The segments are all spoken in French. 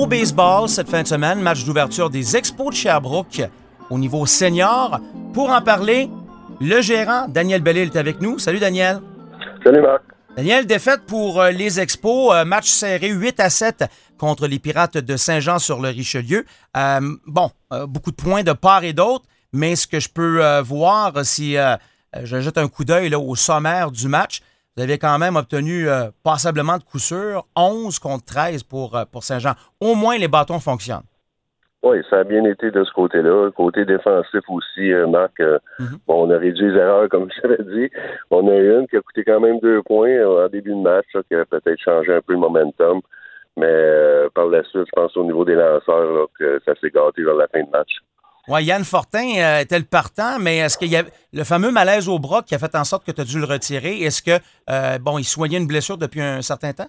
Gros baseball cette fin de semaine, match d'ouverture des Expos de Sherbrooke au niveau senior. Pour en parler, le gérant Daniel Bellil est avec nous. Salut Daniel. Salut Marc. Daniel, défaite pour les Expos, match serré 8-7 contre les Pirates de Saint-Jean-sur-le-Richelieu. Beaucoup de points de part et d'autre, mais ce que je peux voir, si je jette un coup d'œil là, au sommaire du match, vous avez quand même obtenu passablement de coup sûr, 11 contre 13 pour Saint-Jean. Au moins, les bâtons fonctionnent. Oui, ça a bien été de ce côté-là. Côté défensif aussi, Marc, on a réduit les erreurs, comme je t'avais dit. On a eu une qui a coûté quand même 2 points en début de match, ça, qui a peut-être changé un peu le momentum. Mais par la suite, je pense au niveau des lanceurs là, que ça s'est gâté vers la fin de match. Oui, Yann Fortin était le partant, mais est-ce qu'il y a le fameux malaise au bras qui a fait en sorte que tu as dû le retirer? Est-ce que, il soignait une blessure depuis un certain temps?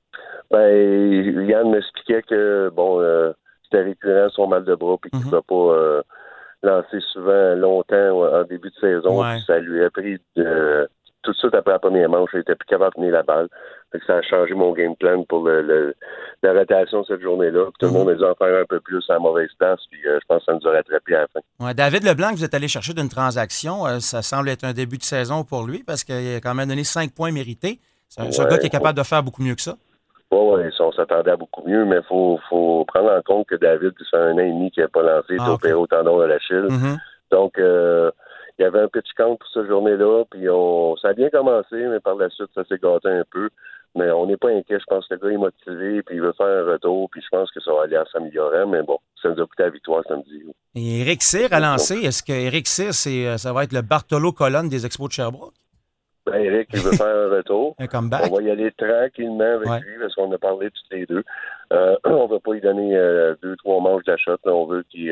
Yann m'expliquait que, c'était récurrent son mal de bras puis qu'il ne pouvait pas lancer souvent longtemps en début de saison. Ouais. Puis ça lui a pris tout de suite après la première manche, il était plus capable de tenir la balle. Fait que ça a changé mon game plan pour la rotation cette journée-là. Puis tout le monde a dû en faire un peu plus à la mauvaise place. Puis je pense que ça nous a rattrapé à la fin. Ouais, David Leblanc, vous êtes allé chercher d'une transaction. Ça semble être un début de saison pour lui parce qu'il a quand même donné 5 points mérités. C'est un gars qui est capable de faire beaucoup mieux que ça. Oui, on s'attendait à beaucoup mieux, mais il faut prendre en compte que David, ça fait 1 an et demi qu'il n'a pas lancé, il est opéré au tendon de l'Achille. Donc, il y avait un petit compte pour cette journée-là, puis ça a bien commencé, mais par la suite, ça s'est gâté un peu. Mais on n'est pas inquiet, je pense que le gars est motivé, puis il veut faire un retour, puis je pense que ça va aller en s'améliorant, mais bon, ça nous a coûté la victoire samedi. Et Éric Cyr a lancé. Est-ce que Éric Cyr, ça va être le Bartolo Colonne des Expos de Sherbrooke? Eric, il veut faire un retour. Un comeback. On va y aller tranquillement avec lui, parce qu'on a parlé tous les deux. On ne va pas lui donner 2-3 manches d'achat. On veut qu'il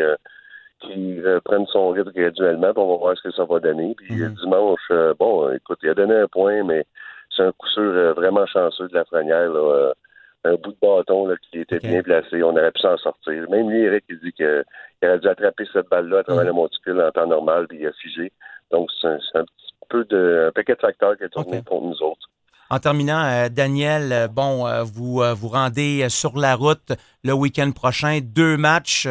prenne son rythme graduellement, puis on va voir ce que ça va donner. Puis dimanche, écoute, il a donné un point, mais c'est un coup sûr vraiment chanceux de Lafrenière. Là, un bout de bâton là, qui était bien placé. On aurait pu s'en sortir. Même lui, Eric, il dit qu'il aurait dû attraper cette balle-là à travers le monticule en temps normal, puis il a figé. Donc, c'est un paquet de facteurs qui est tourné contre nous autres. En terminant, Daniel, vous rendez sur la route le week-end prochain. 2 matchs,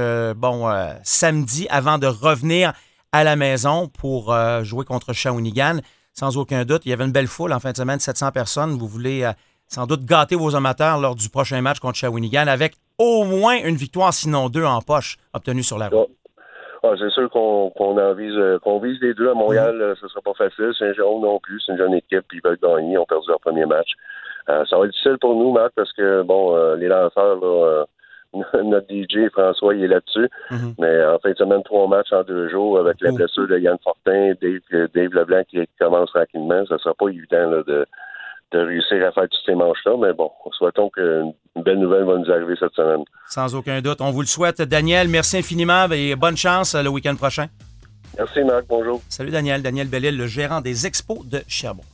samedi, avant de revenir à la maison pour jouer contre Shawinigan. Sans aucun doute, il y avait une belle foule en fin de semaine, 700 personnes. Vous voulez sans doute gâter vos amateurs lors du prochain match contre Shawinigan avec au moins une victoire, sinon 2 en poche, obtenue sur la route. C'est sûr qu'on vise les 2 à Montréal, ce sera pas facile. Saint-Jérôme non plus, c'est une jeune équipe, puis ils veulent gagner, ils ont perdu leur premier match. Ça va être difficile pour nous, Marc, parce que les lanceurs, là, notre DJ François, il est là-dessus. Mais en fin de semaine, 3 matchs en 2 jours avec la blessure de Yann Fortin, Dave Leblanc qui commence tranquillement, ça sera pas évident là, de réussir à faire toutes ces manches-là, mais bon, souhaitons qu'une belle nouvelle va nous arriver cette semaine. Sans aucun doute. On vous le souhaite, Daniel. Merci infiniment et bonne chance le week-end prochain. Merci, Marc. Bonjour. Salut, Daniel. Daniel Bellil, le gérant des Expos de Sherbrooke.